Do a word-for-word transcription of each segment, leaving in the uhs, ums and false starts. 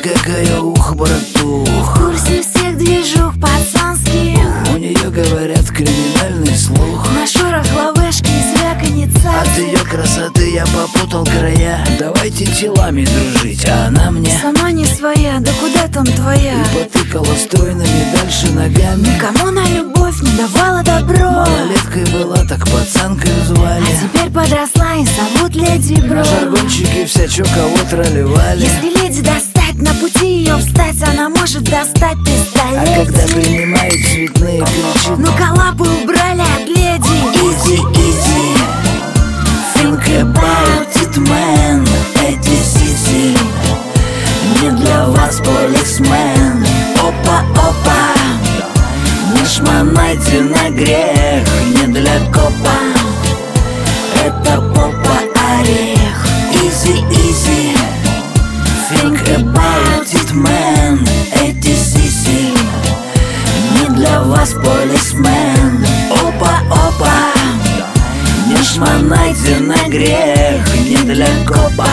какая ух, братух. В курсе всех движух пацанских. У нее, говорят, криминальный слух. На шорох лавешки и звяканье От цацик. ее красоты я попутал края. Давайте телами дружить, а она мне Сама не своя, да куда там твоя? и потыкала стройными дальше ногами. Никому на любовь не давала добро. Малолеткой была, так пацанкой звали. А теперь подросла и зовут Леди Бро. На жаргончике вся чё кого тролливали. Если леди достать, на пути ее встать, она может достать А пистолет. когда принимает цветные, кричит: Ну-ка лапы убрали от леди. Easy, easy, think about it, man. Это easy, не для вас, полисмен. Опа, опа, не шмонайте на грех, не для копа. Это попа орех. Easy, easy, think about it, man. Это easy, не для вас, полисмен. Опа, опа, не шмонайте на грех, не для копа.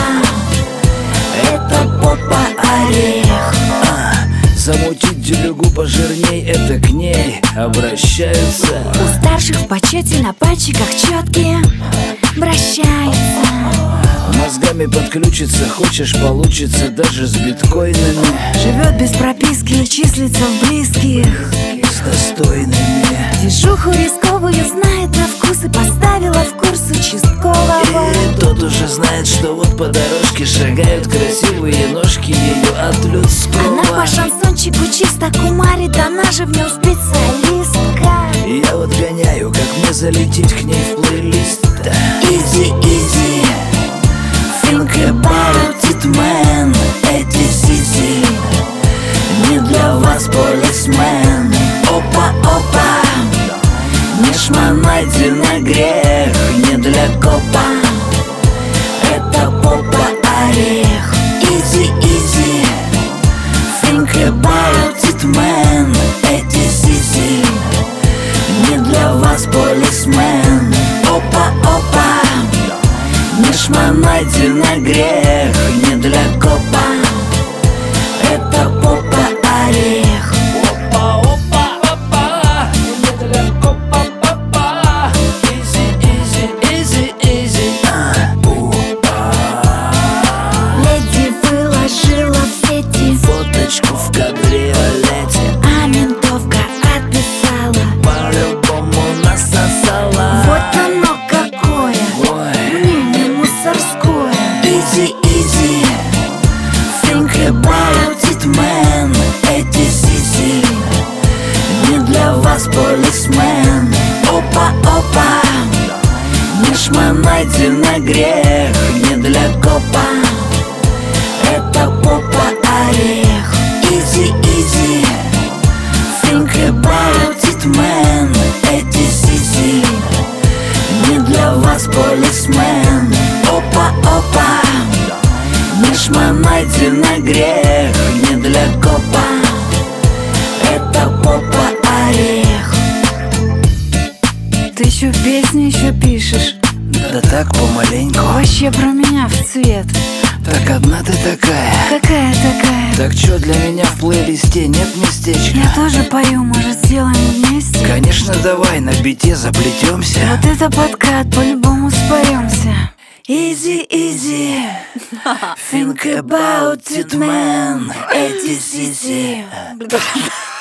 Это попа орех. А, замутить делюгу пожирней, это к ней обращаются. У старших в почете на пальчиках четкие обращается. Мозгами подключиться хочешь, получится даже с биткоинами. Живет без прописки и числится в близких. С достойными. Движуху рисковую знает на вкус и поставила в курс участкового. И тот уже знает, что вот по дорожке шагают красивые ножки ее от людского. Она по шансончику чисто кумарит, она же в нем специалистка. И я вот гоняю, как мне залететь к ней в плейлист. Easy, easy, think about it, man. Это easy, не для вас, полисмен. Опа, опа, не шмонайте на грех, не для копа. Это попа орех. Easy, easy, think about it, man. Это easy, не для вас, полисмен. Опа, опа, не шмонайте на грех, не для копа. Это попа орех. Опа, опа, опа, не для копа, папа. Easy, easy, easy, easy. А, у, а. Леди выложила в сети Фоточку в кабриолете, а ментовка отписала. по-любому насосала. Вот оно какое Ой. мнение мусорское. Easy, easy, think about it, man. Это easy, не для вас, полисмен. Опа, опа, не шмонайте на грех, не для копа. Это попа орех. Easy, easy, think about it, man. Это easy, не для вас, полисмен. Опа, опа, не шмонайте на грех, не для копа. Это попа орех. Ты еще песни еще пишешь? Да так помаленьку. Вообще про меня в цвет. Так одна ты такая. Какая такая? Так чё, для меня в плейлисте нет местечка? Я тоже пою, может сделаем вместе? Конечно, давай на бите заплетемся. Вот это подкат, по-любому споемся. Easy, easy, think about it, man. Это easy.